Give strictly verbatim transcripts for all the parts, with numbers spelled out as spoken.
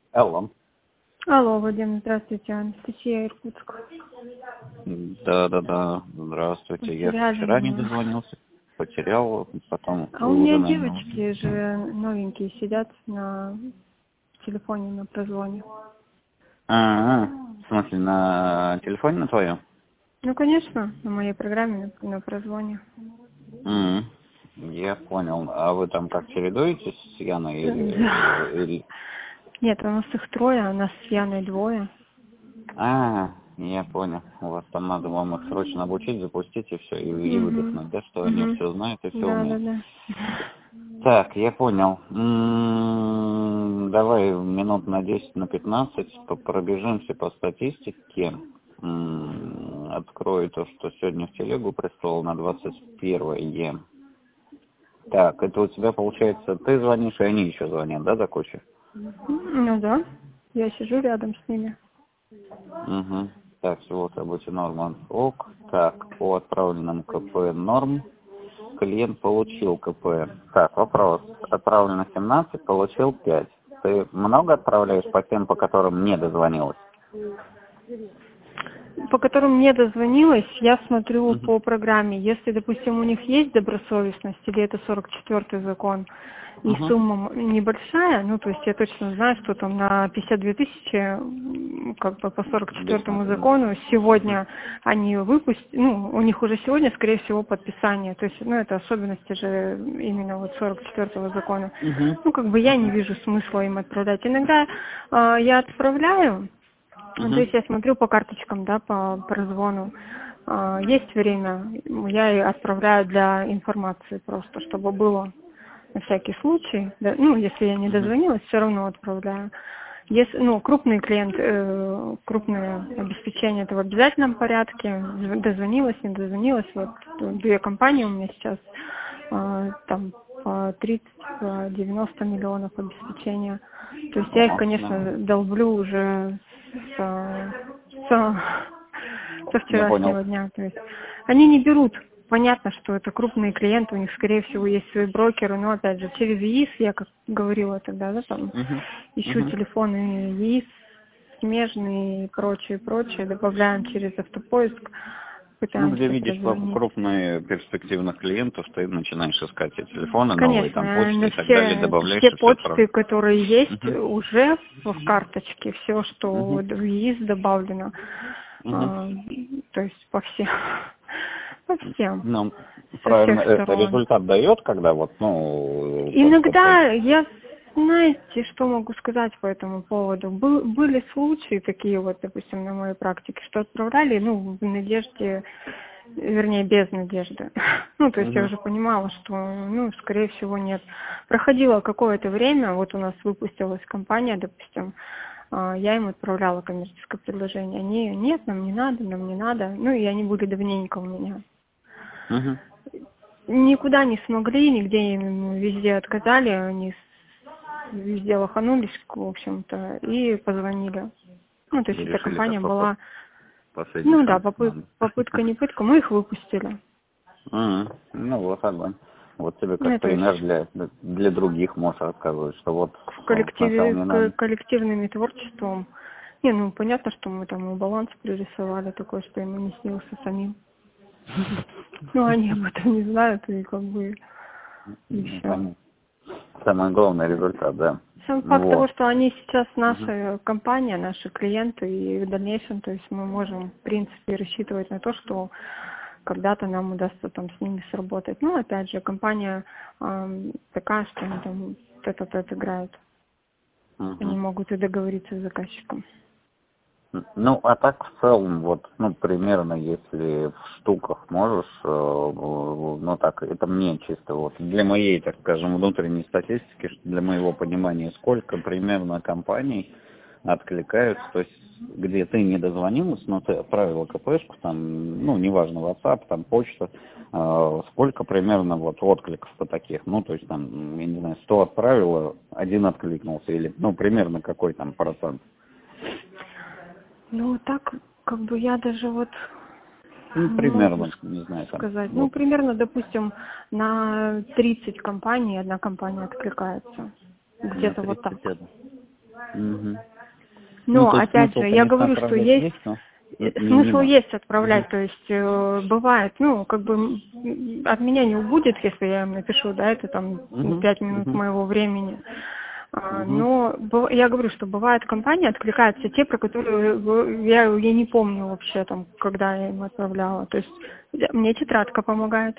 Алло. Алло, Вадим, здравствуйте, Анастасия, Иркутск. Да-да-да, здравствуйте. Потеряли Я вчера не меня. дозвонился, потерял, потом А у вы уже, меня наверное... девочки же новенькие сидят на телефоне на прозвоне. А, в смысле, на телефоне на твоем? Ну, конечно, на моей программе на, на прозвоне. М, Я понял. А вы там как чередуетесь с Яной Да. или... или- Нет, у нас их трое, а у нас с Яной двое. А, я понял. У вас там надо вам их срочно обучить, запустить и все, и, и Угу. выдохнуть, да, что они Угу. все знают и все Да, да, умеют. да. Так, я понял. М, Давай минут на десять, на пятнадцать по- пробежимся по статистике. М, Открою то, что сегодня в телегу прислал на двадцать первое. Так, это у тебя получается, ты звонишь, и они еще звонят, да, до кучи? Ну да, я сижу рядом с ними. Угу. Так, всего событий норм ок. Так, по отправленным КП норм. Клиент получил КП. Так, вопрос. Отправлено семнадцать, получил пять. Ты много отправляешь по тем, по которым не дозвонилась? По которым не дозвонилась, я смотрю Угу. по программе. Если, допустим, у них есть добросовестность, или это сорок четвёртый закон, и Угу. сумма небольшая, ну, то есть я точно знаю, что там на пятьдесят две тысячи, м, как бы по сорок Без четвёртому смотрения. закону, сегодня они выпустят, ну, у них уже сегодня, скорее всего, подписание. То есть, ну, это особенности же именно вот сорок четвёртого закона. Угу. Ну, как бы я не вижу смысла им отправлять. Иногда э, я отправляю. Ну, то Угу. есть я смотрю по карточкам, да, по прозвону. А, есть время, я и отправляю для информации просто, чтобы было на всякий случай. Да, ну, если я не Угу. дозвонилась, все равно отправляю. Если, ну, крупный клиент, э, крупное обеспечение, это в обязательном порядке. Зв- Дозвонилась, не дозвонилась. Вот две компании у меня сейчас, э, там по тридцать, по девяносто миллионов обеспечения. То есть я их, Ого, да. конечно, долблю уже с, с- со Я понял. вчерашнего дня. То есть они не берут. Понятно, что это крупные клиенты, у них, скорее всего, есть свои брокеры, но, опять же, через ЕИС, я как говорила тогда, да, там, Угу. ищу Угу. телефоны ЕИС, смежные и прочее, прочее, добавляем через автопоиск, Ну, где пытаемся видишь по- прозвонить. крупные перспективных клиентов, ты начинаешь искать эти телефоны новые, там Конечно, почты на и так далее, все, добавляешь все и все почты, отправляешь. которые есть Угу. уже в карточке, все, что Угу. в ЕИС добавлено, Угу. а, то есть по всем, по всем, Ну, со правильно, всех это сторон. результат дает, когда вот, ну, как-то ты... Иногда я, знаете, что могу сказать по этому поводу? Был, были случаи такие вот, допустим, на моей практике, что отправляли, ну, в надежде, вернее, без надежды. Ну, то есть я Угу. уже понимала, что, ну, скорее всего, нет. Проходило какое-то время, вот у нас выпустилась компания, допустим, а, я им отправляла коммерческое предложение. Они, нет, нам не надо, нам не надо. Ну, и они были давненько у меня. Угу. Никуда не смогли, нигде им везде отказали, они с- везде лоханулись, в общем-то, и позвонили. Ну, то И есть эта решили, компания как по по- была, последний ну да, шанс попы- надо. попытка не пытка, мы их выпустили. Мгм. Ну, вот огонь. Вот тебе Ну, как то есть пример для, для других можешь рассказывать, что вот в ну, сначала коллективе, не к- надо. коллективными творчеством, не, ну, понятно, что мы там и баланс пририсовали такой, что ему не снился самим. Ну, они об этом не знают, и как бы, и Ну, все. понятно. Самый главный результат, да. Сам Ну, факт того, вот. что они сейчас Мгм. наша компания, наши клиенты, и в дальнейшем, то есть мы можем, в принципе, рассчитывать на то, что когда-то нам удастся там с ними сработать. Ну, опять же, компания эм, такая, что они там тет-а-тет играют. Они Мгм. могут и договориться с заказчиком. Ну, а так в целом, вот, ну, примерно, если в штуках можешь, э, ну, так, это мне чисто, вот, для моей, так скажем, внутренней статистики, что для моего понимания, сколько примерно компаний откликаются, то есть, где ты не дозвонилась, но ты отправила КПшку, там, ну, неважно, WhatsApp, там, почта, э, сколько примерно вот откликов-то таких, ну, то есть, там, я не знаю, сто отправила, один откликнулся, или, ну, примерно какой там процент? Ну, так, как бы я даже вот Ну, не могу примерно, с- не знаю, там, сказать. Ну, вот. примерно, допустим, на тридцать компаний одна компания откликается. На Где-то вот так. тридцать один. Мгм. Ну, Но, то есть опять смысл, же, я конечно, говорю, что отправлять есть есть, но э, не смысл мимо. есть Мгм. отправлять, то есть э, бывает, ну, как бы м, от меня не убудет, если я им напишу, да, это там ну, Мгм. пять минут Мгм. моего времени. А, Мгм. Но быв- я говорю, что бывают компании, откликаются те, про которые э, я, я не помню вообще, там, когда я им отправляла. То есть я- мне тетрадка помогает.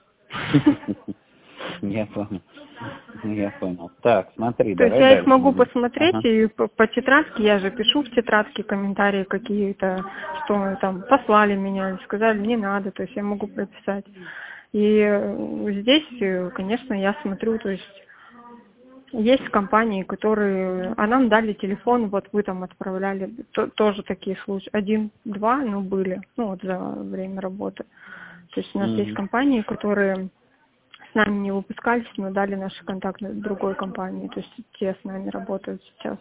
Я понял. Я понял. Так, смотри, То есть давай я их дальше могу будем. посмотреть, Ага. и по, по тетрадке, я же пишу в тетрадке комментарии какие-то, что там послали меня, или сказали, не надо, то есть я могу прописать. И э, здесь, э, конечно, я смотрю, то есть есть компании, которые, а нам дали телефон, вот вы там отправляли, то- тоже такие случаи, один-два, ну, были, ну, вот за время работы. То есть у нас есть Мгм. компании, которые с нами не выпускались, но дали наши контакты другой компании, то есть те с нами работают сейчас.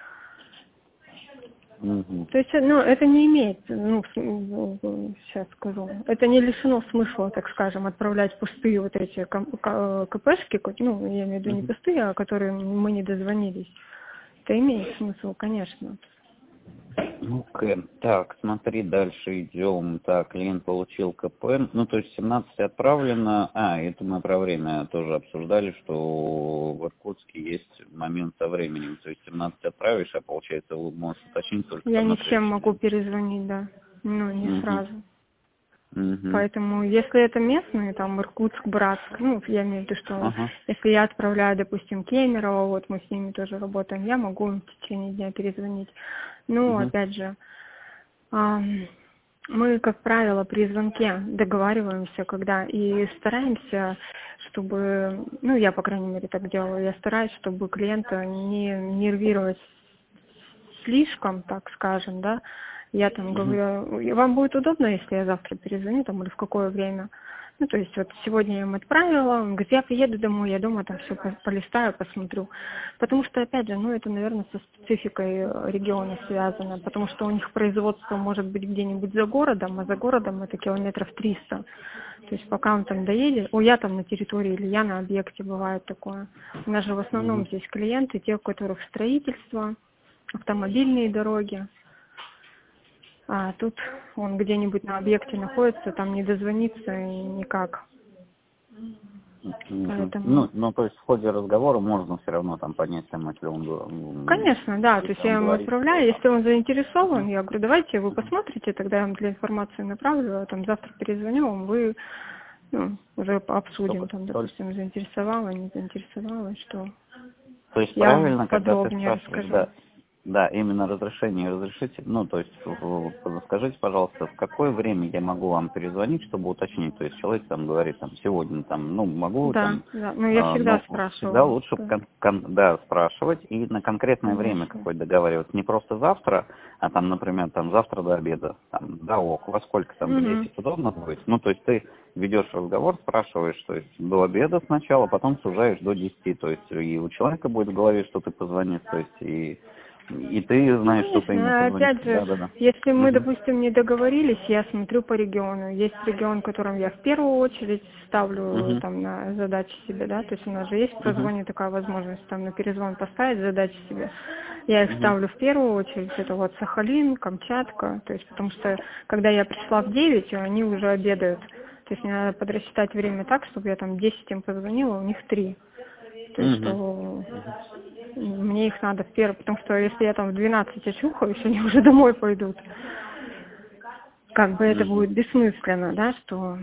Мгм. То есть, ну, это не имеет, ну, сейчас скажу, это не лишено смысла, так скажем, отправлять пустые вот эти ком- ка- КПшки, ко- ну, я имею в виду не Мгм. пустые, а которые мы не дозвонились. Это имеет смысл, конечно. Ну, Кен, так, смотри, дальше идем. Так, клиент получил КП. Ну, то есть семнадцать отправлено. А, это мы про время тоже обсуждали, что в Иркутске есть момент со временем. То есть семнадцать отправишь, а получается, вы можешь уточнить только Я там не на всем следующий могу день. перезвонить, да, ну, не Угу. сразу. Угу. Поэтому, если это местные, там, Иркутск, Братск, ну, я имею в виду, что Ага. если я отправляю, допустим, Кемерово, вот мы с ними тоже работаем, я могу им в течение дня перезвонить. Ну, Угу. опять же, ам, мы, как правило, при звонке договариваемся, когда и стараемся, чтобы, ну, я, по крайней мере, так делаю, я стараюсь, чтобы клиента не нервировать слишком, так скажем, да. Я там Угу. говорю, вам будет удобно, если я завтра перезвоню, там, или в какое время? Ну, то есть вот сегодня я им отправила, он говорит, я приеду домой, я дома там все полистаю, посмотрю. Потому что, опять же, ну, это, наверное, со спецификой э, региона связано, потому что у них производство может быть где-нибудь за городом, а за городом это километров триста. То есть пока он там доедет, о, я там на территории или я на объекте, бывает такое. У нас же в основном Угу. здесь клиенты, те, у которых строительство, автомобильные дороги. А тут он где-нибудь на объекте находится, там не дозвониться и никак. Мгм. Поэтому, Ну, ну, то есть в ходе разговора можно все равно там понять, там, если он, го- м, конечно, да, то есть если я он ему говорит, отправляю, что там. если он заинтересован, Мгм. я говорю, давайте вы Мгм. посмотрите, тогда я вам для информации направлю, а там завтра перезвоню вам, вы ну, уже обсудим, Только, там, только, допустим, заинтересовало, не заинтересовало, что то есть я вам правильно, когда ты подробнее спрашиваешь, расскажу. да, да, именно разрешение разрешите, ну, то есть в- в- скажите, пожалуйста, в какое время я могу вам перезвонить, чтобы уточнить, то есть человек там говорит, там, сегодня, там, ну, могу, Да, там, да, ну я э, всегда ну, всегда спрашиваю, лучше, да, кон- кон- да, спрашивать и на конкретное время конечно. какое договариваться, не просто завтра, а там, например, там, завтра до обеда, там, да, ок, во сколько там, в Угу. десять удобно будет, ну, то есть ты ведешь разговор, спрашиваешь, то есть до обеда сначала, потом сужаешь до десяти, то есть и у человека будет в голове, что ты позвонишь, то есть и, и ты Ну, знаешь, что ты ему конечно, а позвонишь. опять же, Да, да, да. если мы, Угу. допустим, не договорились, я смотрю по региону. Есть регион, которым я в первую очередь ставлю Угу. там на задачи себе, да, то есть у нас же есть в Угу. прозвоне такая возможность там на перезвон поставить задачи себе. Я их Угу. ставлю в первую очередь, это вот Сахалин, Камчатка, то есть потому что когда я пришла в девять, они уже обедают. То есть мне надо подрасчитать время так, чтобы я там десять им позвонила, у них три. То есть, Угу. что мне их надо в первый, потому что если я там в двенадцать очухаюсь, они уже домой пойдут. Как бы это Угу. будет бессмысленно, да, что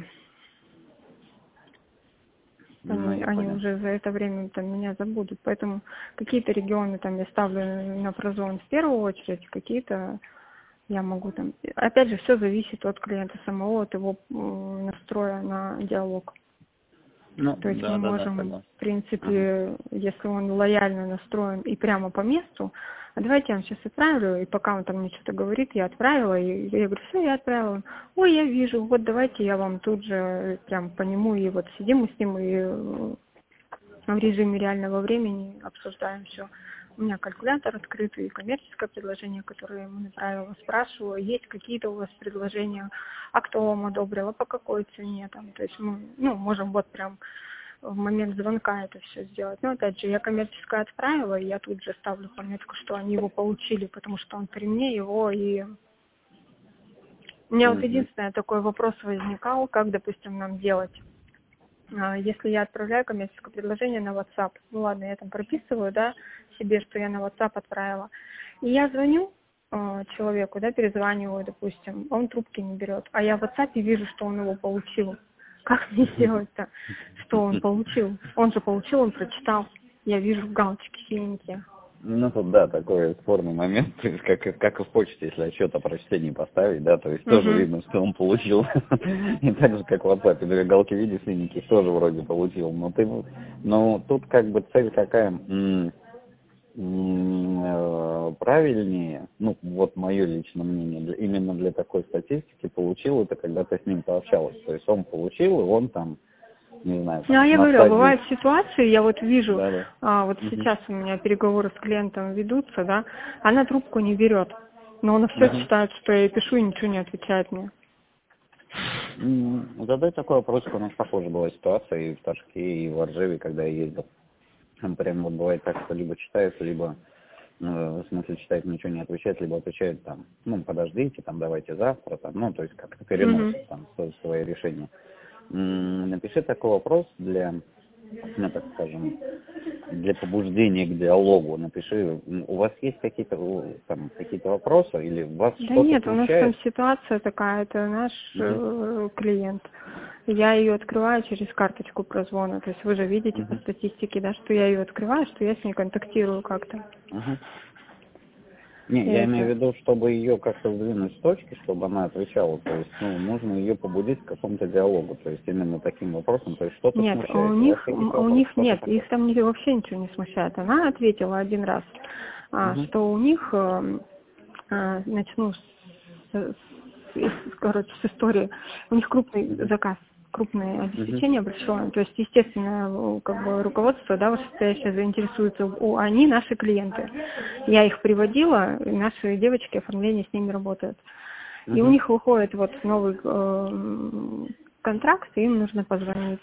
Ну, они, я они понял. уже за это время там меня забудут. Поэтому какие-то регионы там я ставлю на прозон в первую очередь, какие-то я могу там... Опять же, все зависит от клиента самого, от его м, настроя на диалог. Ну, То есть мы да, да, да, можем, согласен. в Угу. принципе, если он лояльно настроен и прямо по месту, а давайте я вам сейчас отправлю, и пока он там мне что-то говорит, я отправила, и я говорю, все, я отправила. Ой, я вижу, вот давайте я вам тут же прям по нему, и вот сидим мы с ним, и э, в режиме реального времени обсуждаем все. У меня калькулятор открытый, коммерческое предложение, которое я ему направила, спрашиваю, есть какие-то у вас предложения, а кто вам одобрил, а по какой цене там. То есть мы ну, можем вот прям в момент звонка это все сделать. Но опять же, я коммерческое отправила, и я тут же ставлю пометку, что они его получили, потому что он при мне его и... У меня вот единственное такой вопрос возникал, как, допустим, нам делать. Если я отправляю коммерческое предложение на WhatsApp, ну ладно, я там прописываю, да, себе, что я на WhatsApp отправила, и я звоню э, человеку, да, перезваниваю, допустим, он трубки не берет, а я в WhatsApp вижу, что он его получил. Как мне сделать-то, что он получил? Он же получил, он прочитал. Я вижу галочки синенькие. Ну, тут, да, такой спорный момент, то есть, как, как и в почте, если отчет о прочтении поставить, да, то есть, тоже Угу. видно, что он получил, и так же, как в WhatsApp, две галки видишь синеньких, тоже вроде получил, но ты, но тут, как бы, цель какая, м- м- э, правильнее, ну, вот мое личное мнение, для- именно для такой статистики получил это, когда ты с ним пообщалась, то есть, он получил, и он там, не знаю, Ну, там, а я на говорю, стадии... бывают ситуации, я вот вижу, Да, да. а, вот Угу. сейчас у меня переговоры с клиентом ведутся, да, она трубку не берет, но она все Угу. считает, что я ей пишу и ничего не отвечает мне. М, Задай такой вопрос, у нас похожа была ситуация и в Ташке, и в Оржеве, когда я ездил. Там прям вот бывает так, что либо читает, либо, э, в смысле читает, ничего не отвечает, либо отвечает там, ну, подождите, там, давайте завтра, там, ну, то есть как-то переносит Угу. там со- свои решения. М, Напиши такой вопрос для, ну, так скажем, для побуждения к диалогу. Напиши, м, у вас есть какие-то э, там какие-то вопросы или у вас Да что-то нет, у нас там смущает? ситуация такая, это наш Мгм. э, клиент. Я ее открываю через карточку прозвона, то есть вы же видите по Мгм. статистике, да, что я ее открываю, что я с ней контактирую как-то. Мгм. Не, И я имею в это... виду, чтобы ее как-то сдвинуть с точки, чтобы она отвечала. То есть, ну, нужно ее побудить к какому-то диалогу. То есть, именно таким вопросом. То есть, что-то Нет, у смущает. У вас них, какие-то у вопросы? них Что-то нет, тогда? их там ни- вообще ничего не смущает. Она ответила один раз, а, Угу. что у них, э, а, начну с, с- с- короче, с истории, у них крупный Угу. заказ, крупное Угу. обеспечение большое, то есть, естественно, как бы руководство, да, вышестоящее заинтересуется, у, они наши клиенты. Я их приводила, и наши девочки оформление с ними работают. И у Угу. них выходит вот новый э, контракт, и им нужно позвонить.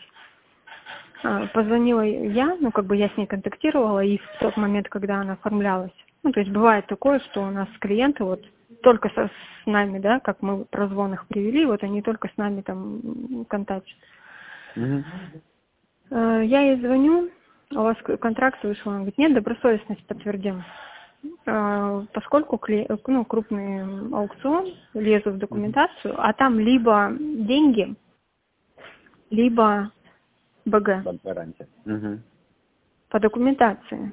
А, Позвонила я, ну, как бы я с ней контактировала, и в тот момент, когда она оформлялась. Ну, то есть бывает такое, что у нас клиенты вот только со, с нами, да, как мы прозвон их привели, вот они только с нами там м, контактят. Угу. Э, Я ей звоню, у вас к- контракт вышел, она говорит, нет, добросовестность подтвердим. Э, Поскольку кли- ну, крупный аукцион, лезу в Угу. документацию, а там либо деньги, либо БГ Под гарантией. Угу. по документации.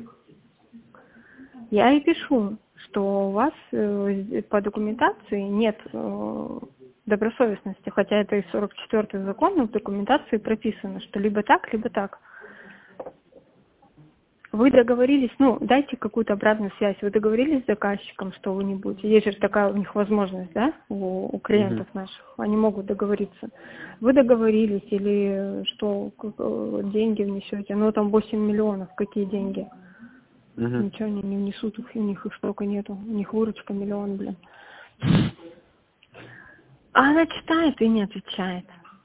Я и пишу, что у вас э, по документации нет э, добросовестности, хотя это и сорок четвёртый закон, но в документации прописано, что либо так, либо так. Вы договорились, ну, дайте какую-то обратную связь, вы договорились с заказчиком, что вы не будете, есть же такая у них возможность, да, у, у Угу. клиентов наших, они могут договориться. Вы договорились или что, как, э, деньги внесете, ну, там восемь миллионов, какие деньги? Угу. Ничего они не внесут, их- у них их столько нету. У них выручка миллион, блин. А она читает и не отвечает.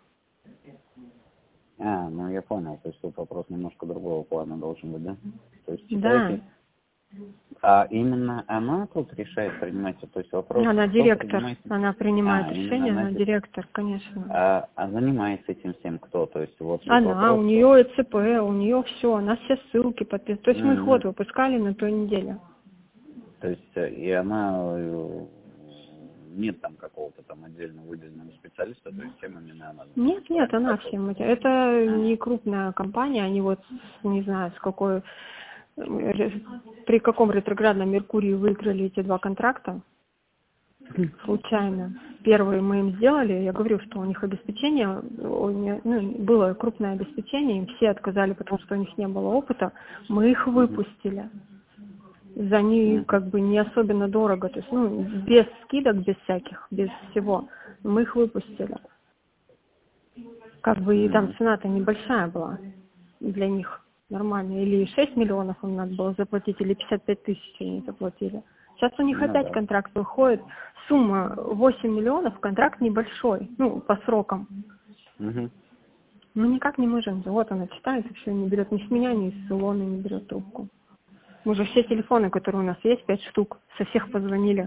А, ну я понял. То есть, тут вопрос немножко другого плана должен быть, да? То есть, Да. читайте. А именно она тут решает принимать, то есть вопрос, Она кто директор. принимает? Она принимает А, именно решение, она она здесь. директор, конечно. А, а занимается этим всем кто? То есть вот тут Она, вопрос, у что... нее ЭЦП, у нее все, она все ссылки подписывает. То есть мы их вот Мгм. выпускали на той неделе. То есть э, и она э, нет там какого-то там отдельно выделенного специалиста, то есть всем именно она Нет, занимается, нет, правильно она подход? всем этим. Это А, не крупная компания, они вот, не знаю, с какой, э, при каком ретроградном Меркурии выиграли эти два контракта. Случайно. Первые мы им сделали, я говорю, что у них обеспечение, у них, ну, было крупное обеспечение, им все отказали, потому что у них не было опыта, мы их мгм, выпустили. За них мгм, как бы не особенно дорого, то есть, ну, без скидок, без всяких, без всего, мы их выпустили. Как бы и там мгм. цена-то небольшая была для них, нормально. Или шесть миллионов им надо было заплатить, или пятьдесят пять тысяч они заплатили. Сейчас у них Ну опять да. контракт выходит, сумма восемь миллионов, контракт небольшой, ну, по срокам. Мгм. Ну, никак не можем. Вот она читает, и все, не берет ни с меня, ни с Илоны, не берет трубку. Мы же все телефоны, которые у нас есть, пять штук, со всех позвонили.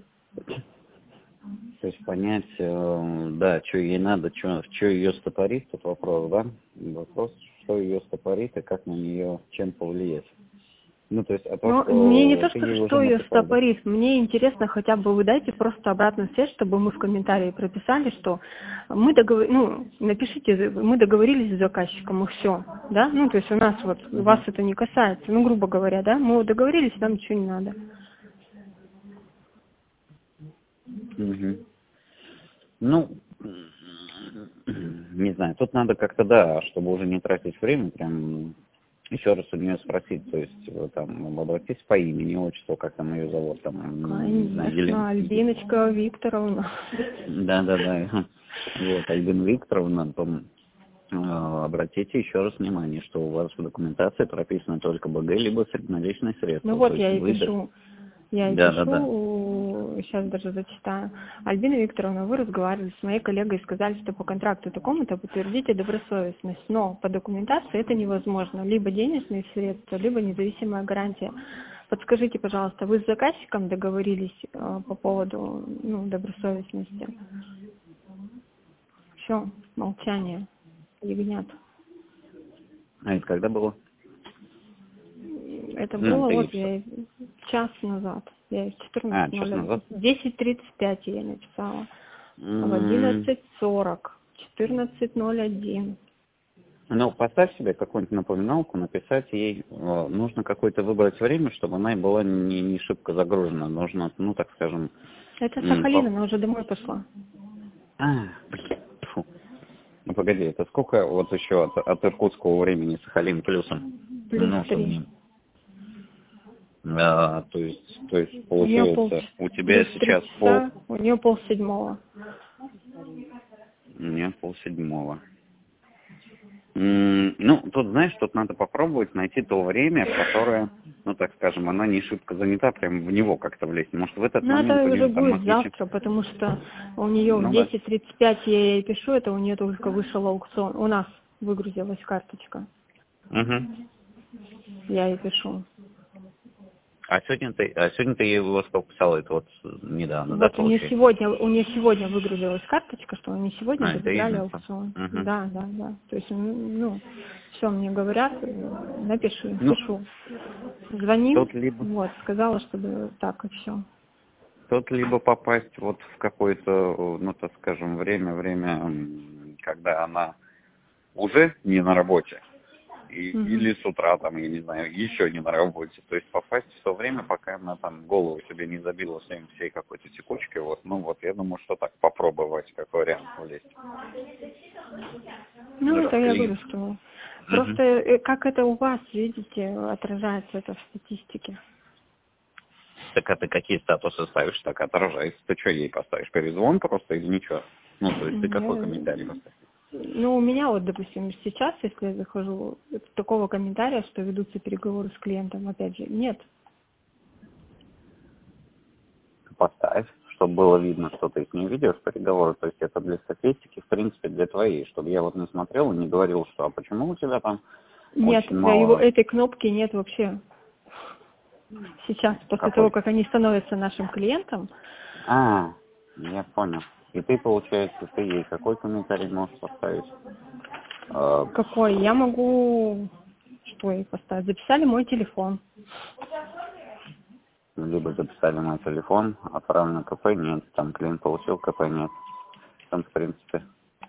То есть понять, э, да, что ей надо, что ее стопорит, тут вопрос, да? Вопрос, что ее стопорит и как на нее чем повлиять. Ну, то есть, а то, Ну, что мне не то, ты что, ей уже что ее написал, да? стопорит, мне интересно, хотя бы вы дайте просто обратную связь, чтобы мы в комментарии прописали, что мы договорились, ну, напишите, мы договорились с заказчиком, и все, да, ну, то есть у нас вот, Угу. вас это не касается, ну, грубо говоря, да, мы договорились, нам ничего не надо. Угу. Ну, не знаю, тут надо как-то, да, чтобы уже не тратить время, прям еще раз у нее спросить, то есть вот, там, обратись по имени, отчеству, как там ее зовут, там, не знаю, Елена. Конечно, Альбиночка Викторовна. Да, да, да. Вот, Альбина Викторовна, там, э, обратите еще раз внимание, что у вас в документации прописано только БГ, либо наличные средства. Ну вот То есть я и вы... пишу. Я и Да, да, да. пишу, сейчас даже зачитаю. Альбина Викторовна, вы разговаривали с моей коллегой и сказали, что по контракту такому-то подтвердите добросовестность, но по документации это невозможно. Либо денежные средства, либо независимая гарантия. Подскажите, пожалуйста, вы с заказчиком договорились э, по поводу ну, добросовестности? Все, молчание, ягнят. А это когда было? Это Ну, было ты вот что? я час назад. Я в А, час назад? десять тридцать пять я написала. В М, одиннадцать сорок. четырнадцать ноль один. Ну, поставь себе какую-нибудь напоминалку, написать ей, э, нужно какое-то выбрать время, чтобы она была не, не шибко загружена. Нужно, ну, так скажем... Это м, Сахалин, по- она уже домой пошла. А, блин, фу. Ну, погоди, это сколько вот еще от, от иркутского времени Сахалин плюсом? Плюс Ну, чтобы три. не... А, то есть, то есть, У нее пол получается, у тебя плюс три сейчас пол... часа, у нее пол седьмого. У меня пол седьмого. М, Ну, тут, знаешь, тут надо попробовать найти то время, в которое, ну, так скажем, она не шибко занята, прям в него как-то влезть. Может, в этот Но момент это у уже нее там будет москвичи... завтра, потому что у нее в Ну, да. десять тридцать пять я ей пишу, это у нее только вышел аукцион. У нас выгрузилась карточка. Угу. Я ей пишу. А сегодня ты, а сегодня ты ей его сколько писала, это вот недавно, да, Вот у нее получается? сегодня, у нее сегодня выгрузилась карточка, что они сегодня А, это добавляли именно. аукцион. Угу. Да, да, да. То есть, ну, все мне говорят, э, напиши, Ну, пишу. Звоним, тут либо, вот, сказала, чтобы так и все. тут либо попасть вот в какое-то, ну, так скажем, время, время, м, когда она уже не на работе, и, Угу. или с утра, там, я не знаю, еще не на работе. То есть попасть в то время, пока она там голову себе не забила всем всей какой-то текучкой, вот, ну вот, я думаю, что так попробовать, как вариант влезть. Ну, это я говорю, Расклеить. что Мгм. просто э, как это у вас, видите, отражается это в статистике. Так а ты какие статусы ставишь, так отражается. Ты что ей поставишь? Перезвон просто или ничего? Ну, то есть ты какой Я- комментарий поставишь? Ну, у меня вот, допустим, сейчас, если я захожу, такого комментария, что ведутся переговоры с клиентом, опять же, нет. Поставь, чтобы было видно, что ты с ней ведешь переговоры. То есть это для статистики, в принципе, для твоей, чтобы я вот не смотрел и не говорил, что а почему у тебя там Нет, очень да, его мало. этой кнопки нет вообще. Сейчас, после того, Какой? как они становятся нашим клиентом, А, я понял. И ты, получается, ты ей какой комментарий можешь поставить? Э, какой, я могу, что ей поставить, записали мой телефон. Либо записали мой телефон, отправлено КП, нет, там клиент получил КП, нет. Там, в принципе,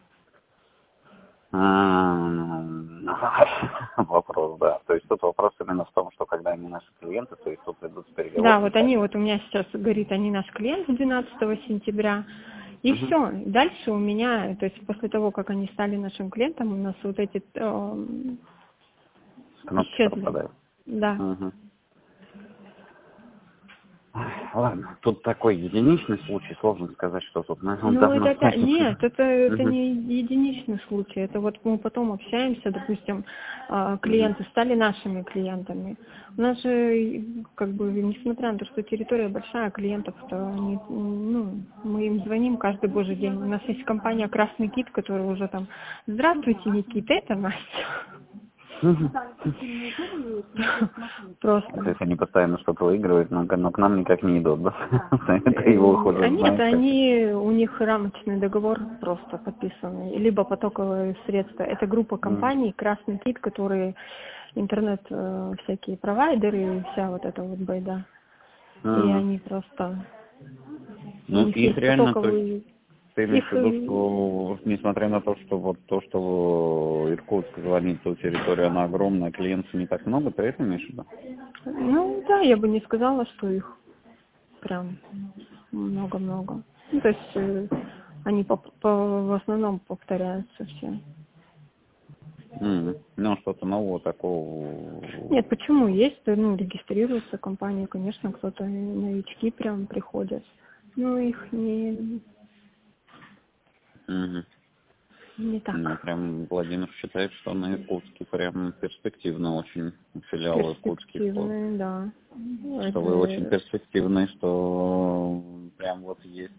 а, вопрос, да. То есть тут вопрос именно в том, что когда они наши клиенты, то есть тут идут Да, переговоры вот они, вот у меня сейчас говорит, они наш клиент с двенадцатого сентября. И Угу. все. Дальше у меня, то есть после того, как они стали нашим клиентом, у нас вот эти эм, Кнопки исчезли. пропадают. Да. Угу. Ладно, тут такой единичный случай, сложно сказать, что тут, наверное, Ну, давно... это, это- нет, это, это не единичный случай. Это вот мы потом общаемся, допустим, а, клиенты стали нашими клиентами. У нас же, как бы, несмотря на то, что территория большая, клиентов-то, они, ну, мы им звоним каждый божий день. У нас есть компания «Красный кит», которая уже там: «Здравствуйте, Никита, это Настя». Просто. То есть они постоянно что-то выигрывают, но, но к нам никак не идут, да? Это его хуже А нет, знает, как- они, у них рамочный договор просто подписанный, либо потоковые средства. Это группа компаний «Красный кит», которые интернет, э, всякие провайдеры и вся вот эта вот байда. И Ага. они просто... у Ну, них их есть реально, то потоковые... есть, ты имеешь в Их, виду, э, что, несмотря на то, что вот то, что Иркутск звонит, то территория, она огромная, клиентов не так много, ты это имеешь в виду? ну да, я бы не сказала, что их прям много-много. Ну, то есть э, они по, по- в основном повторяются все. М, Ну, что-то нового такого. Нет, почему? Есть, ну, регистрируются компании, конечно, кто-то, новички прям приходят. Ну, их не, Мгм. не Ну, так прям Владимир считает, что на Иркутске прям перспективно очень филиал иркутский, что, перспективные, да. что вы очень Это, перспективны, что прям вот есть,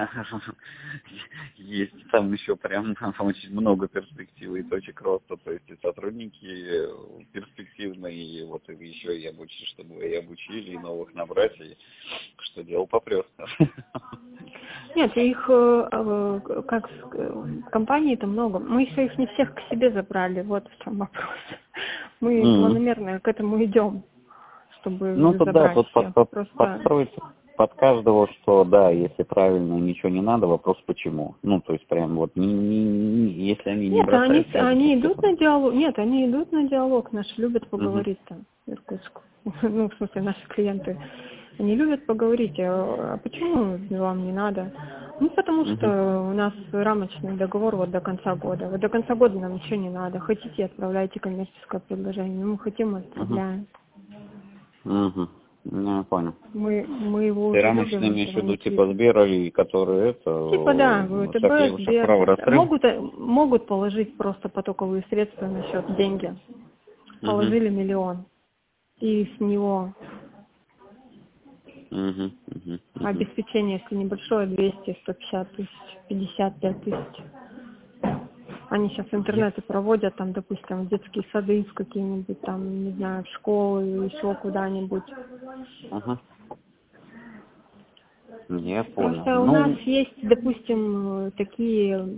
есть там еще прям очень много перспектив и точек роста, то есть и сотрудники перспективные, и вот еще и обучить, чтобы и обучили, и новых набрать, и что дело попрет. нет, их э, э, как э, компаний-то много. Мы еще их не всех к себе забрали, вот в чем вопрос. Мы Мгм. планомерно к этому идем, Ну, чтобы тут да, забрать тут под, всех. под- Просто подстроиться под каждого, что да, если правильно, ничего не надо, вопрос почему. Ну, то есть прям вот, не, не- не- если они не нет, они, бросают сразу, они то идут что-то. на диалог. Нет, они идут на диалог. Наши любят Мгм. поговорить там, Иркутск. Ну, в смысле, наши клиенты. Они любят поговорить. А а почему вам не надо? Ну, потому Мгм. что у нас рамочный договор вот до конца года. Вот до конца года нам ничего не надо. Хотите, отправляйте коммерческое предложение. Ну, мы хотим, мы Мгм. отправляем. Мгм. Ну, я понял. Мы, мы его Ты уже рамочно любим, имеешь в этого виду типа Никиту. Сбера, и которые это, Типа, да, э, шаг ВТБ, лево, шаг Сбер. право, расстрел? Могут, могут положить просто потоковые средства на счет, деньги. Мгм. Положили миллион. И с него Мгм. Мгм. Мгм. обеспечение, если небольшое, двести, сто пятьдесят тысяч, пятьдесят пять тысяч. Они сейчас Я интернеты проводят, там, допустим, в детские сады, в какие-нибудь там, не знаю, в школы, еще куда-нибудь. Ага. Я понял. Просто у нас Ну, есть, допустим, такие,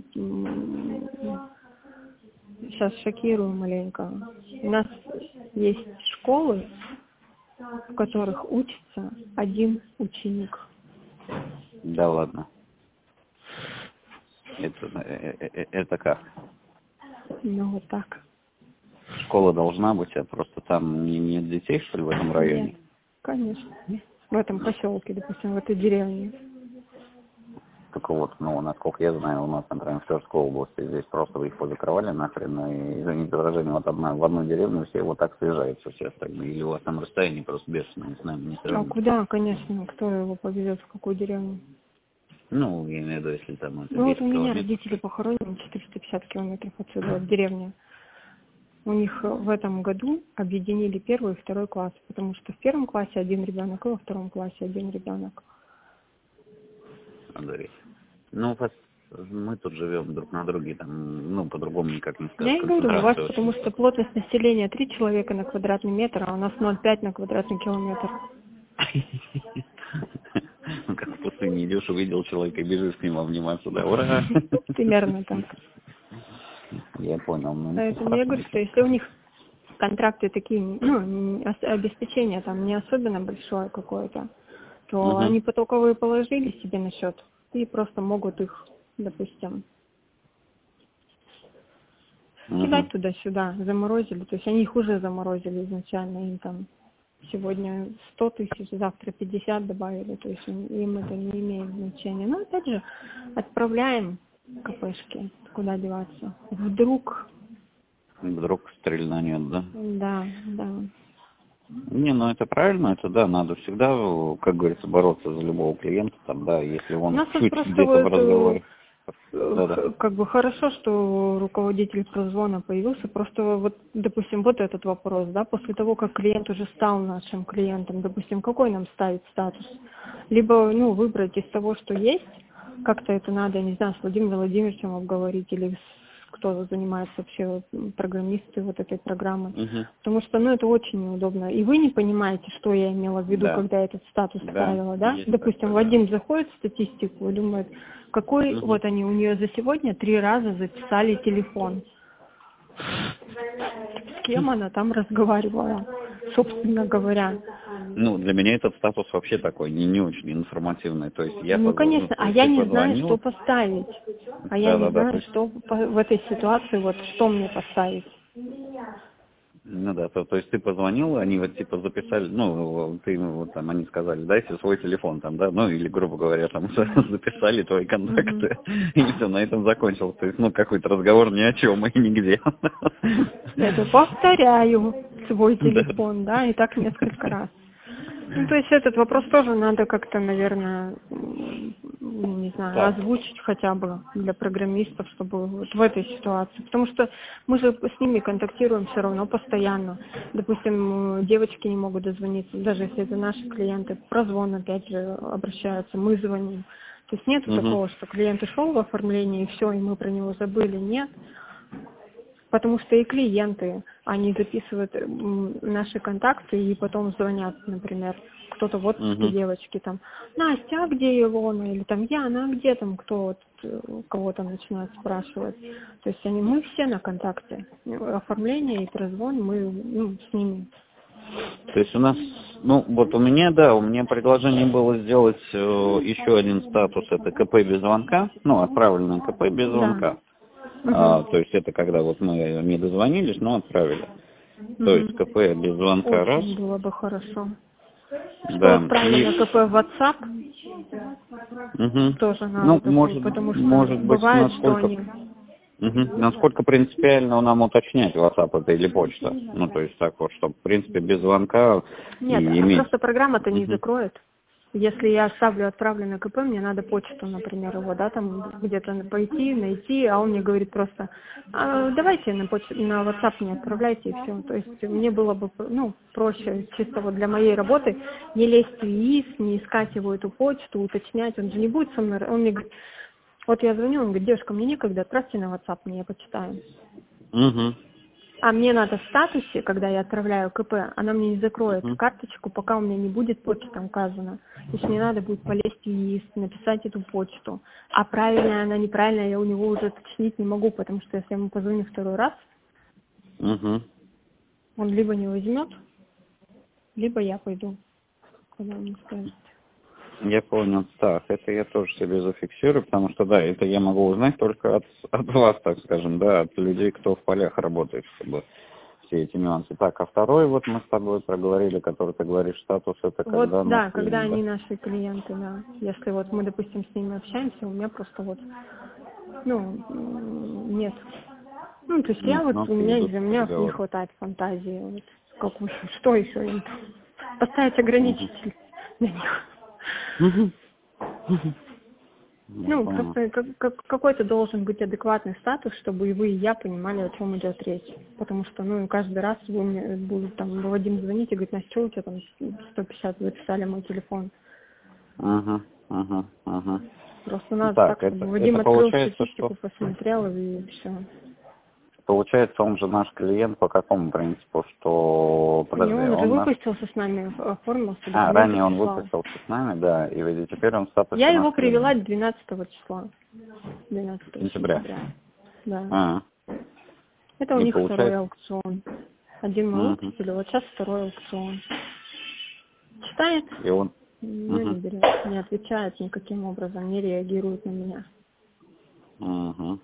сейчас шокирую маленько, у нас есть школы, в которых учится один ученик. да ладно. Это, э, э, э, это как? Ну, вот так. Школа должна быть, а просто там не, нет детей, что ли, в этом районе? Нет, конечно. В этом поселке, допустим, в этой деревне. Только вот, ну, насколько я знаю, у нас, например, в Тверской области здесь просто их позакрывали нахрен, и, извините за выражение, вот одна, в одну деревню все вот так съезжаются все остальные. Или у вас там расстояние просто бешеное, с нами не А сравнить. куда, конечно, кто его повезет, в какую деревню? Ну, я имею в виду, если там это Ну вот у десять меня километров. родители похоронены четыреста пятьдесят километров отсюда, вот деревня. У них в этом году объединили первый и второй класс, потому что в первом классе один ребенок, и во втором классе один ребенок. Андрей. Ну, вас, мы тут живем друг на друге, там, ну, по-другому никак не скажешь, Я и говорю, у вас концентрация потому очень. что плотность населения три человека на квадратный метр, а у нас ноль целых пять на квадратный километр. Ну, как в пустыне идешь, увидел человека, бежишь к нему обниматься, да, ура! Примерно так. Я понял, ну ничего Поэтому я говорю, страшного. что если у них контракты такие, ну, не- ос- обеспечение там не особенно большое какое-то, то Угу. они потоковые положили себе на счет и просто могут их, допустим, Угу. кидать туда-сюда, заморозили. То есть они их уже заморозили изначально, им там сегодня сто тысяч, завтра пятьдесят добавили, то есть им им это не имеет значения. Но опять же, отправляем КПшки, куда деваться. Вдруг, Вдруг стрельнет, да? да, да. Не, ну это правильно, это да, надо всегда, как говорится, бороться за любого клиента, там, да, если У он нас вот чуть просто где-то в вот, разговоре. э, Да-да. х- как бы хорошо, что руководитель прозвона появился, просто вот, допустим, вот этот вопрос, да, после того, как клиент уже стал нашим клиентом, допустим, какой нам ставить статус? Либо, ну, выбрать из того, что есть, как-то это надо, не знаю, с Владимиром Владимировичем обговорить, или с кто занимается вообще м, программисты вот этой программы. Угу. Потому что, ну, это очень неудобно. И вы не понимаете, что я имела в виду, Да. когда этот статус Да, ставила, да? есть Допустим, такое, да. Вадим заходит в статистику и думает, какой, Угу. вот они у нее за сегодня три раза записали телефон. С кем она там разговаривала, собственно говоря. Ну, для меня этот статус вообще такой, не, не очень информативный. То есть я Ну, позвонил, конечно, то а есть я ты не знаю, позвонил, что поставить. А я да, не да, да, то знаю, есть, что по- в этой ситуации, вот что мне поставить. ну да, то, то есть ты позвонил, они вот типа записали, ну, ты, ну, вот там, они сказали, дайте свой телефон там, да, ну, или, грубо говоря, там, записали твои контакты, и все, на этом закончился. То есть, ну, какой-то разговор ни о чем и нигде. Это повторяю свой Да. телефон, да, и так несколько раз. Ну, то есть этот вопрос тоже надо как-то, наверное, м, не знаю, Так. озвучить хотя бы для программистов, чтобы вот в этой ситуации. Потому что мы же с ними контактируем все равно постоянно. Допустим, девочки не могут дозвониться, даже если это наши клиенты. Прозвон опять же обращаются, мы звоним. То есть нет Угу. такого, что клиент ушел в оформление и все, и мы про него забыли. Нет. Потому что и клиенты, они записывают м, наши контакты и потом звонят, например, кто-то в отпуске, Угу. девочки там, Настя, а где Илона? Или там Яна, а где там кто вот, э, кого-то начинают спрашивать. То есть они, мы все на контакте. Оформление и прозвон, мы ну, с ними. То есть у нас, ну вот у меня, да, у меня предложение было сделать э, еще один статус, это КП без звонка, ну, отправленное КП без Да. звонка. А, Угу. то есть это когда вот мы не дозвонились, но отправили. То есть Угу. КП без звонка раз, Очень было бы хорошо. Что да, отправлено и, КП в WhatsApp, угу. тоже надо Ну, такое, может, потому что может быть, бывает, что насколько, они... мгм, насколько принципиально нам уточнять, WhatsApp это или почта. Ну, то есть так вот, чтобы, в принципе, без звонка и Нет, а иметь. просто программа-то не Мгм. закроет. Если я оставлю отправленное КП, мне надо почту, например, его, да, там где-то пойти, найти, а он мне говорит просто, «А, давайте на, поч- на WhatsApp мне отправляйте и все. То есть мне было бы, ну, проще чисто вот для моей работы не лезть в ИИС, не искать его эту почту, уточнять, он же не будет со мной, он мне говорит, вот я звоню, он говорит, девушка, мне некогда, отправьте на WhatsApp, мне я почитаю. Мгм. А мне надо в статусе, когда я отправляю КП, она мне не закроет Мгм. карточку, пока у меня не будет почта указана. То есть мне надо будет полезть в ИИС, написать эту почту. А правильная она, неправильная, я у него уже уточнить не могу, потому что если я ему позвоню второй раз, Мгм. он либо не возьмет, либо я пойду, когда он мне скажет. Я понял. Так, это я тоже себе зафиксирую, потому что, да, это я могу узнать только от, от вас, так скажем, да, от людей, кто в полях работает, чтобы все эти нюансы. Так, а второй вот мы с тобой проговорили, который ты говоришь, статус, это Вот, когда наш да, когда клиент, да? они наши клиенты, да. Если вот мы, допустим, с ними общаемся, у меня просто вот, ну, м, нет. Ну, то есть я Нет, вот, у кнопки меня идут из-за в меня не разговор. хватает фантазии. Вот, какую, что еще им там? Поставить Мгм. ограничитель для них. Мгм. Мгм. Я Ну, понял. просто как, как- какой-то должен быть адекватный статус, чтобы и вы, и я понимали, о чем идет речь. Потому что, ну, каждый раз вы мне будут там Вадим звонить и говорить, Настя, что у тебя там сто пятьдесят записали мой телефон. Ага, ага, ага. Просто надо так, Так, чтобы это, Вадим это открыл получается, что статистику, посмотрел и все. получается он же наш клиент по какому принципу, что Не, подожди, он уже он наш. выпустился с нами, оформился, А, документы ранее он прислал. выпустился с нами, да, и ведь теперь он в статусе Я наш его привела клиент. двенадцатого числа. двенадцатого Сентября. сентября. Да. А, Это у и них второй получается. аукцион. Один мы Угу. выпустили, вот сейчас второй аукцион. Читает, И он. но не Угу. берет, не отвечает никаким образом, не реагирует на меня. Угу.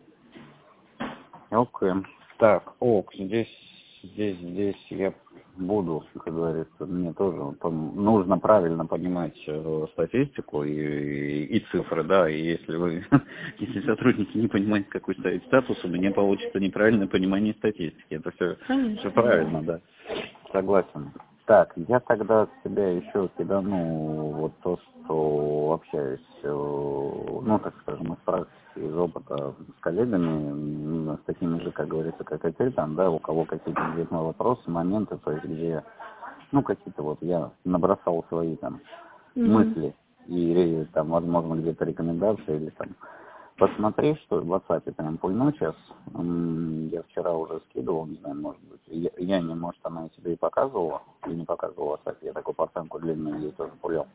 Окей. Так, ок, здесь, здесь, здесь я буду, как говорится, мне тоже пом- нужно правильно понимать э, статистику и, и, и цифры, да, и если вы, если сотрудники не понимают, какой ставить статус, у меня получится неправильное понимание статистики. Это все, все Конечно. правильно, да. Согласен. Так, я тогда тебя еще кидану вот то, что общаюсь, э, ну, так скажем, из практики, из опыта с коллегами, с такими же, как говорится, как и ты, там, да, у кого какие-то действительно вопросы, моменты, то есть где, ну, какие-то вот я набросал свои там Мгм. мысли и там, возможно, где-то рекомендации или там посмотри, что в WhatsApp прям пульну сейчас. М, Я вчера уже скидывал, не знаю, может быть. Я, я не, может, она тебе и показывала, или не показывала в WhatsApp. Я такую пацанку длинную ей тоже пулил.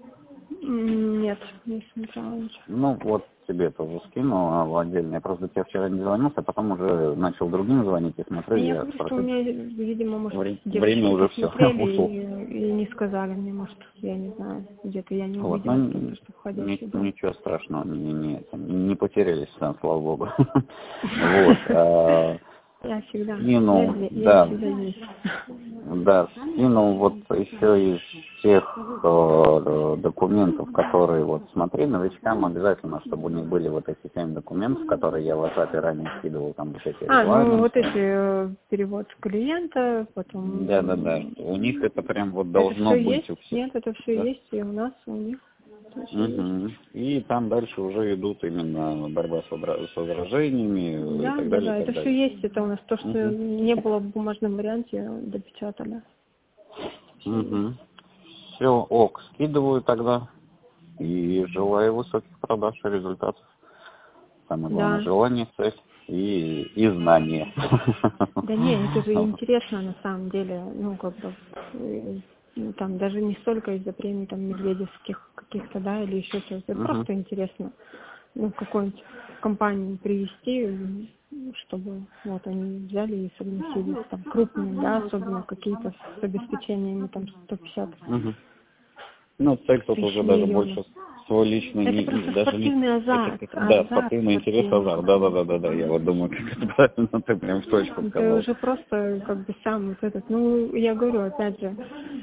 М, Нет, не смотрела ничего. Ну, вот тебе тоже скину а, в отдельно. Я просто тебе вчера не звонился, а потом уже начал другим звонить и смотрю, Я я говорю, что у спросил. меня, видимо, может, Вре- девочки время не уже все, посмотрели ушло. и, и не сказали мне, может, я не знаю, где-то я не Вот, ну, увидела просто, н- что ни- входящий был. ничего страшного, не, не, это, не потерялись там, слава богу. Вот. а, Я всегда, я, Скинул, я, я да, всегда есть. да, скинул вот еще из тех э, документов, которые вот смотри, новичкам обязательно, чтобы у них были вот эти семь документов, которые я в WhatsApp ранее скидывал, там вот эти А, ну вот регламенты. эти э, перевод клиента, потом Да, да, да. м, У них это прям вот это должно все быть есть? у всех. Нет, это все Да? есть и у нас, и у них. Это всё есть. Угу. И там дальше уже идут именно борьба с, возра- с возражениями и Да, так да, далее, и да, так это все далее. есть. Это у нас то, что Угу. не было в бумажном варианте, допечатали. Всё есть. Угу. Все, ок, скидываю тогда. И желаю высоких продаж и результатов. Самое главное, Да. желание, цель и, и знание. Да не, это же интересно на самом деле, ну как бы э, ну, там даже не столько из-за премий там медведевских каких-то, да, или еще чего-то, это Мгм. просто интересно, ну какую-нибудь компанию привести, м, чтобы вот они взяли и согласились, там крупные, да, особенно какие-то с обеспечениями там сто пятьдесят Мгм. Ну, цель тут тысяч уже даже миллионов. больше свой личный, Это не, просто даже не, спортивный азарт, это, да, азарт спортивный интерес, спортивный. азарт, да, да, да, да, да, я вот думаю, как это правильно, ты прям в точку Это сказал. уже просто как бы сам вот этот, ну, я говорю, опять же,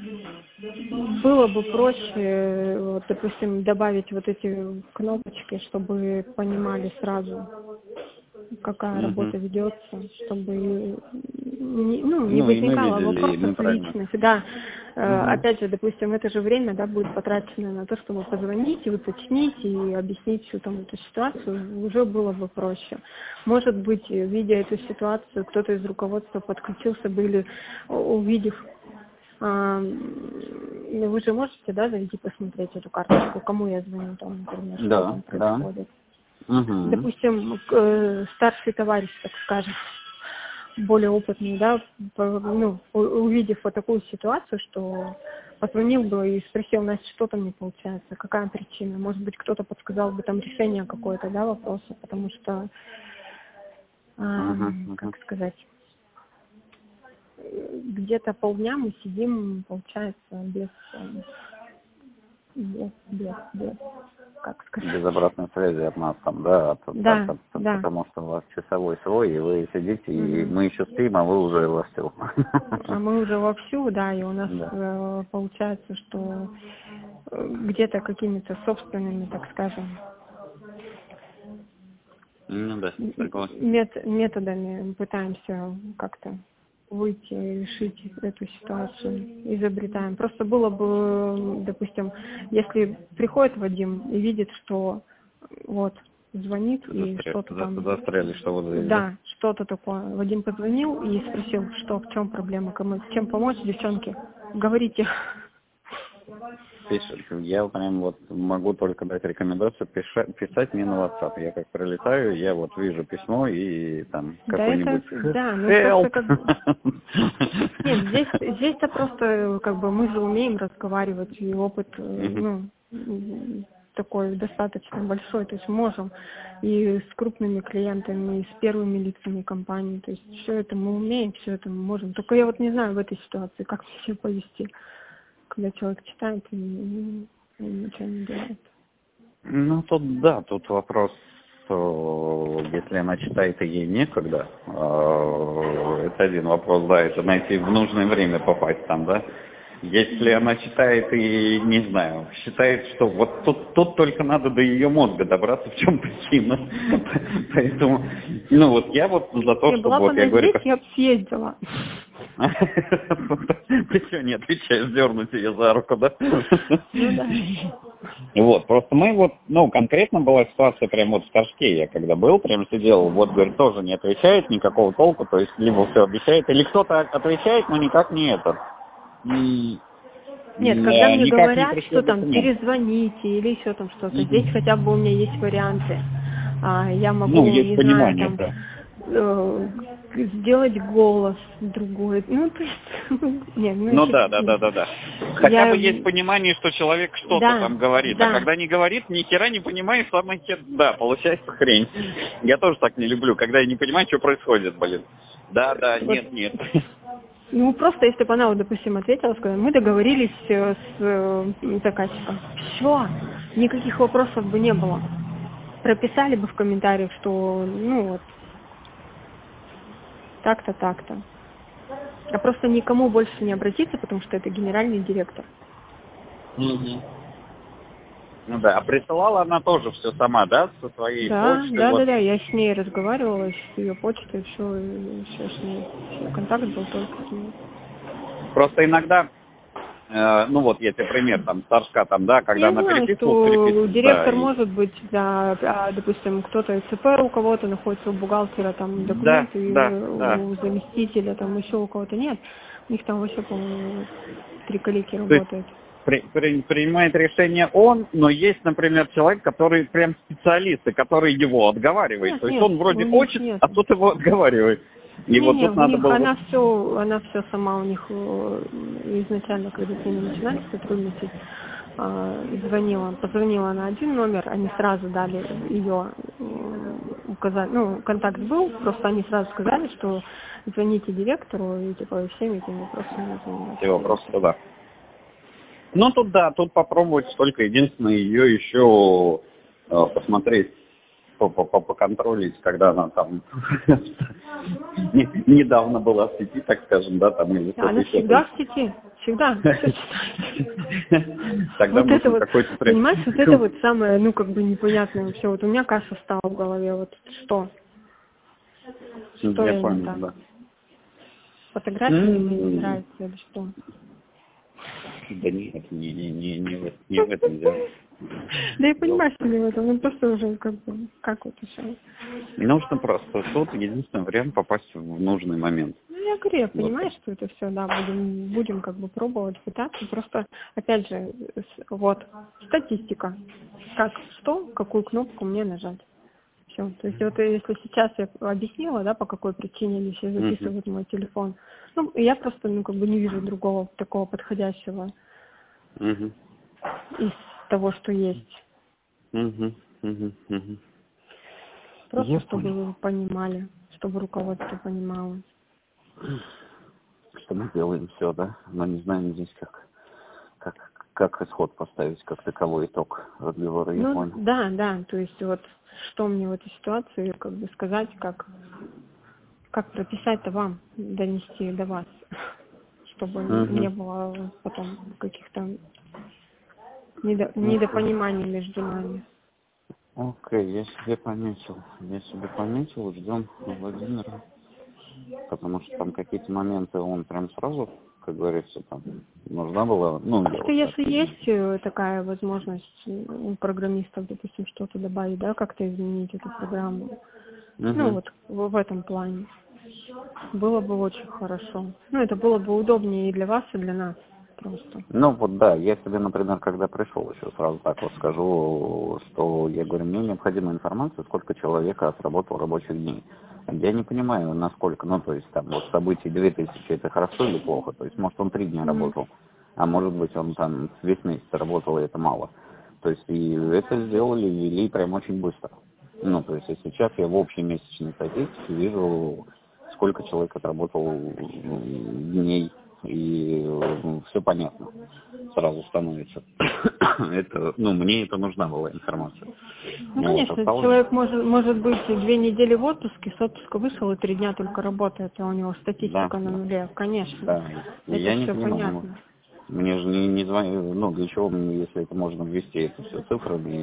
было бы проще, вот, допустим, добавить вот эти кнопочки, чтобы понимали сразу, какая Мгм. работа ведется, чтобы не, ну, не Ну, и мы возникало видели, и вопросов мы правильно. личных. Да, Э, Мгм. опять же, допустим, это же время, да, будет потрачено на то, чтобы позвонить и уточнить и объяснить всю там эту ситуацию, уже было бы проще. Может быть, видя эту ситуацию, кто-то из руководства подключился бы или у- увидев, а, ну, вы же можете, да, зайти посмотреть эту карточку, кому я звоню, там, например, что Да, там да. происходит. Угу. Допустим, к- э, старший товарищ, так скажем, более опытный, да, по- ну, у- увидев вот такую ситуацию, что позвонил бы и спросил, Настя, что там не получается, какая причина, может быть, кто-то подсказал бы там решение какое-то, да, вопроса, потому что, Угу. эм, Угу. как сказать, э, где-то полдня мы сидим, получается, без, эм, без, без, без, как сказать. Без обратной связи от нас там, да, от- от- Да, от- от- да. потому что у вас часовой свой, и вы сидите, и Мгм. мы еще спим, а вы уже вовсю. А мы уже вовсю, да, и у нас Да. э, получается, что э, где-то какими-то собственными, так скажем, Ну да, м- согласен. мет- методами пытаемся как-то выйти, решить эту ситуацию, изобретаем. Просто было бы, допустим, если приходит Вадим и видит, что вот звонит и Застря- что-то за- там, Застряли, что вот здесь, да? да, что-то такое. Вадим позвонил и спросил, что, в чем проблема, кому, чем помочь, девчонки, говорите. Пишет. Я прям вот могу только дать рекомендацию пиша- писать мне на WhatsApp. Я как прилетаю, я вот вижу письмо и там Да, это, какой-нибудь да, ну просто help. как бы... Нет, здесь, здесь-то просто, как бы, мы же умеем разговаривать, и опыт, э, Мгм. ну, м, такой достаточно большой, то есть можем и с крупными клиентами, и с первыми лицами компании, то есть все это мы умеем, все это мы можем. Только я вот не знаю в этой ситуации, как мне себя повести, когда человек читает и, и ничего не делает. Ну, тут да, тут вопрос, э, если она читает и ей некогда, э, это один вопрос, да, это найти в нужное время попасть там, да. Если она читает и, не знаю, считает, что вот тут, тут только надо до ее мозга добраться, в чем причина. Поэтому, ну вот я вот за то, Не, чтобы, была бы вот я она говорю, здесь, как... я бы съездила. Ты что, не отвечаешь, дернуть ее за руку, да? Ну да. Вот, просто мы вот, ну, конкретно была ситуация прям вот в Торжке, я когда был, прям сидел, вот, говорит, тоже не отвечает, никакого толку, то есть либо все обещает, или кто-то отвечает, но никак не этот. И, Нет, когда мне говорят, что там документ. перезвоните или еще там что-то, mm-hmm. здесь хотя бы у меня есть варианты. А, я могу, ну, есть не понимание, знаю, там, да. э, сделать голос другой. Ну, то есть, нет, ну, ну если, да, да, да, да, да. Хотя я... бы есть понимание, что человек что-то да, там говорит, да. а когда не говорит, ни хера не понимаешь, самое хер, да, получается хрень. Я тоже так не люблю, когда я не понимаю, что происходит, блин. Да, да, вот. Нет, нет. Ну, просто если бы она, вот, допустим, ответила, сказала, мы договорились с э, заказчиком. Все, никаких вопросов бы не было. Прописали бы в комментариях, что, ну, вот, так-то, так-то. А просто никому больше не обратиться, потому что это генеральный директор. Mm-hmm. Ну да, а присылала она тоже все сама, да, со своей да, почты? Да, вот. да, да, я с ней разговаривала, с ее почтой, все, все с ней, все, контакт был только с ней. Просто иногда, э, ну вот, если пример, там, Торжка, там, да, когда я она знаю, переписывала, что переписывала, директор да, может быть, да, а, допустим, кто-то из ЦП у кого-то находится, у бухгалтера там документы, да, да, у да. заместителя, там еще у кого-то нет. У них там вообще, по-моему, три коллеги То есть работают. При, при, принимает решение он, но есть, например, человек, который прям специалист, и который его отговаривает. Нет, То есть нет, он вроде у них хочет, нет. а тут его отговаривает. И Не, вот не, тут у надо них было... она все, она все сама у них э, изначально, когда с ними начинали сотрудничать, э, звонила, позвонила на один номер, они сразу дали ее указать, ну, контакт был, просто они сразу сказали, что звоните директору и типа всеми этими вопросами занимайтесь. Все вопросы туда. Ну тут да, тут попробовать только единственное ее еще э, посмотреть, поконтролить, когда она там недавно была в сети, так скажем, да, там или что-то Она еще. всегда в сети, всегда. Тогда вот это вот, какой-то понимаешь, вот это вот самое, ну, как бы непонятное вообще. Вот у меня каша стала в голове, вот что? Что я не так? Фотографии мне не нравятся или что? Да нет, не, не, не, не, в, не в этом дело. Да я понимаю, что не в этом, ну просто уже как бы, как вот еще. Нужно просто, тут единственный вариант попасть в нужный момент. Ну я говорю, я понимаю, что это все, да, будем, будем как бы пробовать, пытаться, просто, опять же, вот, статистика, как, что, какую кнопку мне нажать. Все. То есть вот если сейчас я объяснила, да, по какой причине они все записывают uh-huh. мой телефон, ну, я просто, ну, как бы не вижу другого такого подходящего uh-huh. из того, что есть. Uh-huh. Uh-huh. Uh-huh. Просто, я чтобы понял. Вы понимали, чтобы руководство понимало. Что мы делаем все, да, но не знаем здесь, как, как, как исход поставить, как таковой итог разговора, я ну, понял. Да, да, то есть вот что мне в этой ситуации как бы сказать, как, как прописать-то вам, донести до вас, чтобы uh-huh. не было потом каких-то недо, недопониманий между нами. Окей, okay, я себе пометил, я себе пометил, ждем Владимира, потому что там какие-то моменты он прям сразу, как говорится, там нужна была, ну, Просто если есть такая возможность у программистов, допустим, что-то добавить, да, как-то изменить эту программу, uh-huh. ну вот в, в этом плане, было бы очень хорошо. Ну, это было бы удобнее и для вас, и для нас просто. Ну вот да, я тебе, например, когда пришел еще сразу так вот скажу, что я говорю, мне необходима информация, сколько человека отработал рабочих дней. Я не понимаю, насколько, ну то есть там вот событий две тысячи, это хорошо или плохо, то есть может он три дня mm-hmm. работал, а может быть он там весь месяц работал, и это мало. То есть и это сделали, ввели прям очень быстро. Ну то есть и сейчас я в общей месячной статистике вижу, сколько человек отработал дней. И ну, все понятно, сразу становится. это, ну, мне это нужна была информация. Ну, ну конечно, вот, осталось... человек может, может быть две недели в отпуске, с отпуска вышел и три дня только работает, а у него статистика да, на нуле, конечно. Да. Это я не все понимаю, понятно. Мне же не, не звонят, ну, для чего мне, если это можно ввести это все цифрами,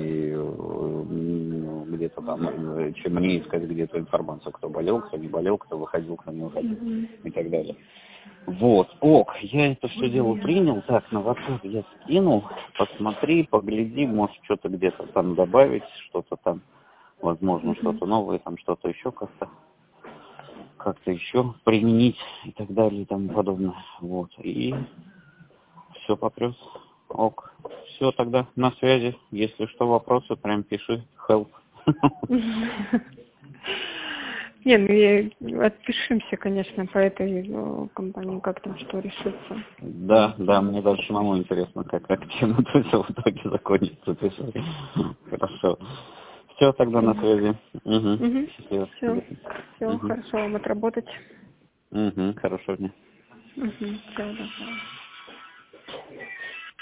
и где-то там, чем мне искать где-то информацию, кто болел, кто не болел, кто выходил, кто не выходил, mm-hmm. и так далее. Вот, ок, я это все дело принял, так, на WhatsApp я скинул, посмотри, погляди, может что-то где-то там добавить, что-то там, возможно, Мгм. что-то новое, там что-то еще как-то, как-то еще применить и так далее и тому подобное, вот, и все попрет, ок, все тогда на связи, если что, вопросы, прям пиши, help. Не, ну и отпишемся, конечно, по этой э, компании, как там что решится. Да, да, мне даже самому интересно, как, как чем это все в итоге закончится. Пиши. Хорошо. Все, тогда на связи. Угу. Угу. Счастливо. Все, все, Угу. хорошо вам отработать. Угу. Хорошего дня. Угу. Все, да.